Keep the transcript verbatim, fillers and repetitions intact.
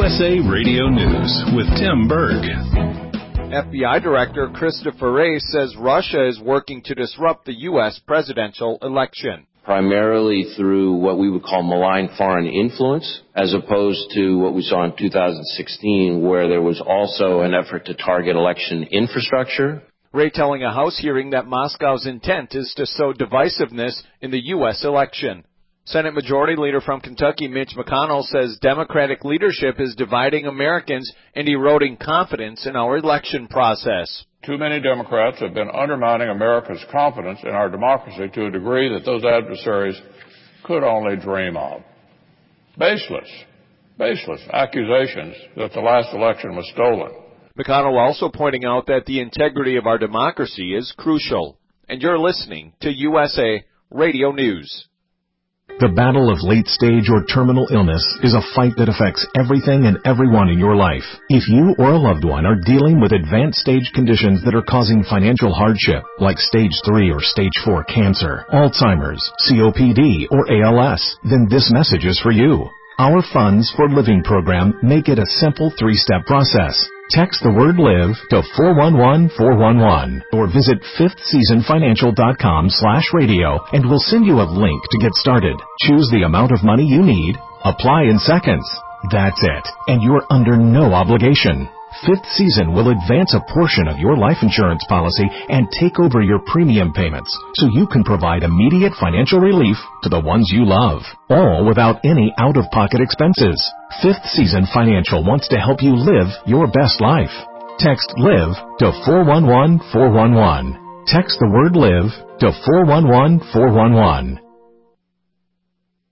S A Radio News with Tim Berg. F B I Director Christopher Wray says Russia is working to disrupt the U S presidential election. Primarily through what we would call malign foreign influence, as opposed to what we saw in two thousand sixteen, where there was also an effort to target election infrastructure. Wray telling a House hearing that Moscow's intent is to sow divisiveness in the U S election. Senate Majority Leader from Kentucky, Mitch McConnell, says Democratic leadership is dividing Americans and eroding confidence in our election process. Too many Democrats have been undermining America's confidence in our democracy to a degree that those adversaries could only dream of. Baseless, baseless accusations that the last election was stolen. McConnell also pointing out that the integrity of our democracy is crucial. And you're listening to U S A Radio News. The battle of late-stage or terminal illness is a fight that affects everything and everyone in your life. If you or a loved one are dealing with advanced stage conditions that are causing financial hardship, like stage three or stage four cancer, Alzheimer's, C O P D, or A L S, then this message is for you. Our Funds for Living program make it a simple three-step process. Text the word LIVE to four one one four one one or visit fifth season financial dot com slash radio and we'll send you a link to get started. Choose the amount of money you need. Apply in seconds. That's it. And you're under no obligation. Fifth Season will advance a portion of your life insurance policy and take over your premium payments so you can provide immediate financial relief to the ones you love, all without any out-of-pocket expenses. Fifth Season Financial wants to help you live your best life. Text LIVE to four one one four one one. Text the word LIVE to four one one four one one.